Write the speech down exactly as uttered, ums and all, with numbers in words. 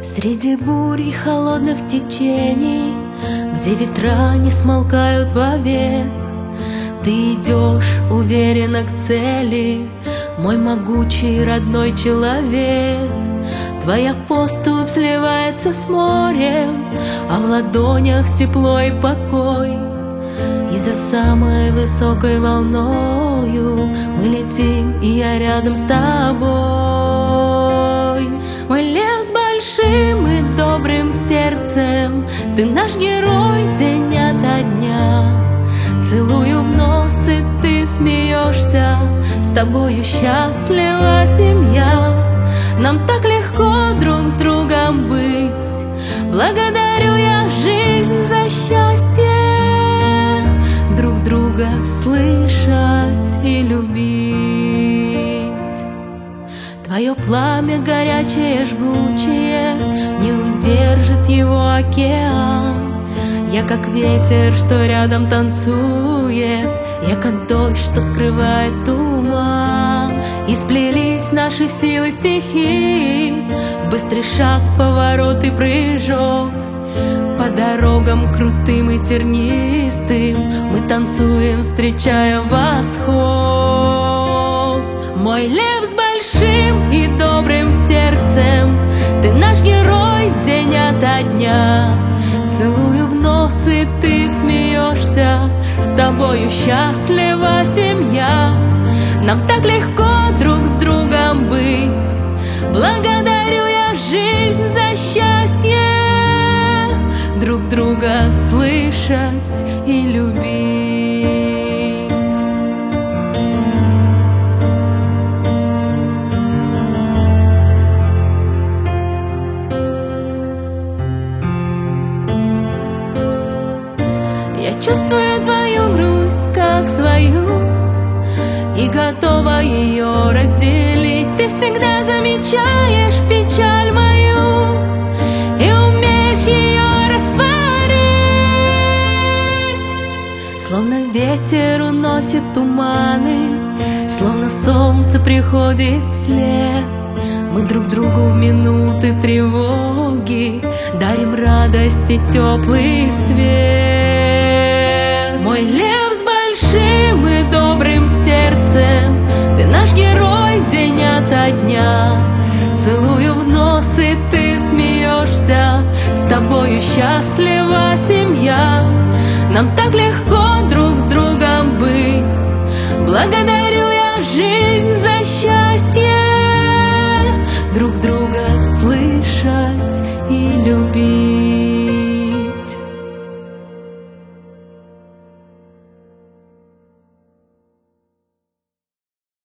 Среди бурь и холодных течений, где ветра не смолкают вовек, ты идешь уверенно к цели, мой могучий родной человек. Твоя поступь сливается с морем, а в ладонях тепло и покой. И за самой высокой волною мы летим, и я рядом с тобой. Мой лев с большим и добрым сердцем, ты наш герой день ото дня. Целую в нос, и ты смеешься, с тобою счастлива семья. Нам так легко друг с другом быть, благодарю я жизнь за счастье. Друг друга слышать и любить. Твое пламя горячее, жгучее, не удержит его океан. Я как ветер, что рядом танцует, я как дождь, что скрывает туман. И сплелись наши силы стихии в быстрый шаг, поворот и прыжок. По дорогам крутым и тернистым мы танцуем, встречая восход. Мой лев с большим и добрым сердцем, ты наш герой день ото дня. Целую в нос, и ты смеешься, с тобою счастлива семья. Нам так легко друг с другом быть, благодарю я жизнь за счастье. Друг друга слышать и любить. Я чувствую твою грусть как свою и готова ее разделить. Ты всегда замечаешь печаль мою и умеешь ее растворить. Словно ветер уносит туманы, словно солнце приходит след. Мы друг другу в минуты тревоги дарим радость и теплый свет. Мой лев с большим и добрым сердцем, ты наш герой день ото дня. Целую в нос, и ты смеешься, с тобою счастлива семья. Нам так легко друг с другом быть, благодарю я жизнь за счастье.